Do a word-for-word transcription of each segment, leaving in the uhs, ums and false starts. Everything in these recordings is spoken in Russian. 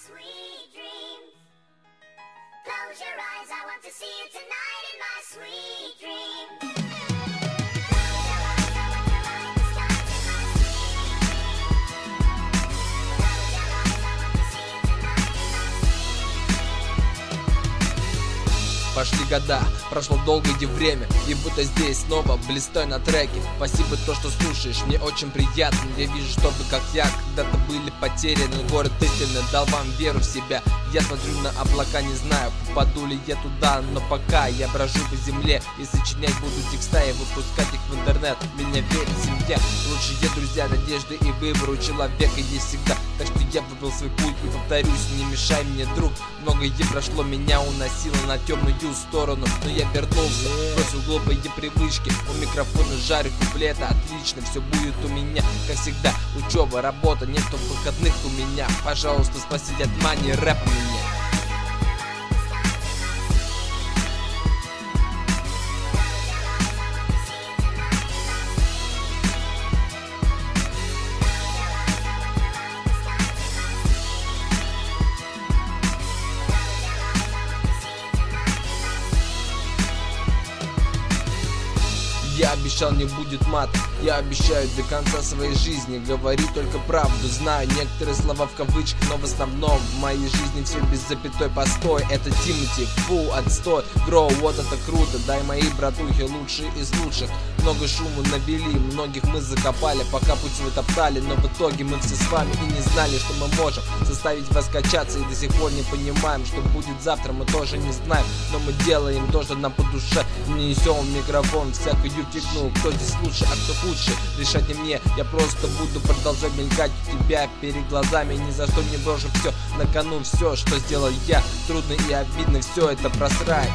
sweet dreams. Close your eyes, I want to see you tonight in my sweet dreams. Пошли года, прошло долгое время, и будто здесь снова блистаю на треке. Спасибо то, что слушаешь, мне очень приятно. Я вижу, что вы, как я, когда-то были потеряны. Город истинно дал вам веру в себя. Я смотрю на облака, не знаю, попаду ли я туда, но пока я брожу по земле и сочинять буду текста и выпускать их в интернет. Меня верит семья, лучшие друзья, надежды и выбор у человека есть всегда. Так что я выбрал свой путь и повторюсь, не мешай мне, друг. Многое прошло, меня уносило на темную сторону, но я вернулся, бросил глупые привычки. У микрофона жарю куплеты, отлично, все будет у меня, как всегда. Учеба, работа, нету выходных у меня. Пожалуйста, спасите от мании рэпа меня. Я обещал, не будет мат. Я обещаю до конца своей жизни говорить только правду. Знаю некоторые слова в кавычках, но в основном в моей жизни все без запятой постой. Это Тимати, фу, отстой. Гроу, вот это круто. Дай мои братухи лучшие из лучших. Много шума навели, многих мы закопали, пока путь свой топтали. Но в итоге мы все с вами и не знали, что мы можем заставить вас качаться. И до сих пор не понимаем, что будет завтра, мы тоже не знаем. Но мы делаем то, что нам по душе. Не несем микрофон, всякую фигню. Кто здесь лучше, а кто худше, решать не мне. Я просто буду продолжать мелькать у тебя перед глазами. Ни за что не брошу все на кону. Все, что сделал я, трудно и обидно, все это просрать.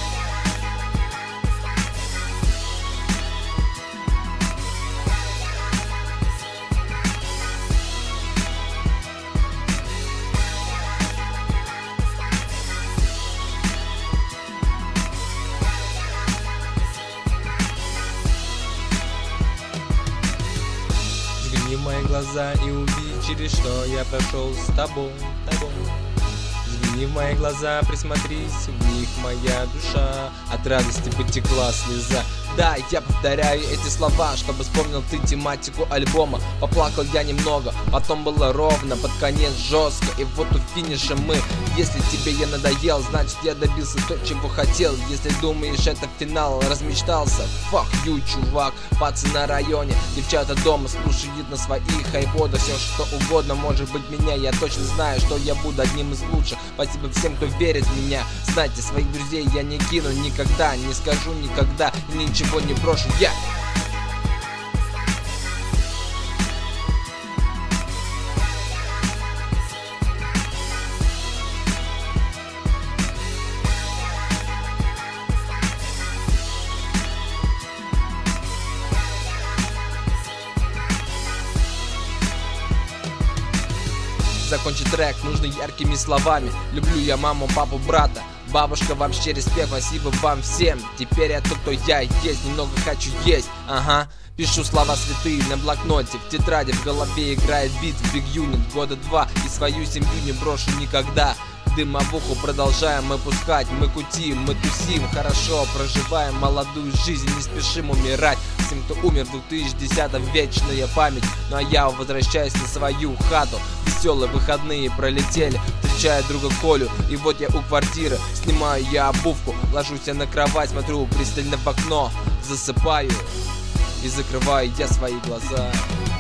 Взгляни в мои глаза и увидь, через что я прошел с тобой, тобой. Взгляни в мои глаза, присмотрись, в них моя душа от радости потекла слеза. Да, я повторяю эти слова, чтобы вспомнил ты тематику альбома. Поплакал я немного, потом было ровно, под конец жестко. И вот у финиша мы. Если тебе я надоел, значит я добился то, чего хотел. Если думаешь это финал, размечтался, fuck you, чувак. Пацаны на районе, девчата дома слушают на своих айподах все что угодно, может быть меня. Я точно знаю, что я буду одним из лучших. Спасибо всем, кто верит в меня. Знайте, своих друзей я не кину никогда, не скажу никогда и ничего не брошу я. Закончить трек нужно яркими словами. Люблю я маму, папу, брата. Бабушка, вообще респект, спасибо вам всем. Теперь я тот, кто я есть, немного хочу есть. Ага, пишу слова святые на блокноте. В тетради в голове играет бит в Big Unit. Года два и свою семью не брошу никогда. Дымовуху продолжаем мы пускать. Мы кутим, мы тусим, хорошо проживаем молодую жизнь, не спешим умирать. Всем, кто умер в две тысячи десятом, вечная память. Ну а я возвращаюсь на свою хату. Веселые выходные пролетели, встречаю друга Колю. И вот я у квартиры, снимаю я обувку, ложусь я на кровать, смотрю пристально в окно, засыпаю и закрываю я свои глаза.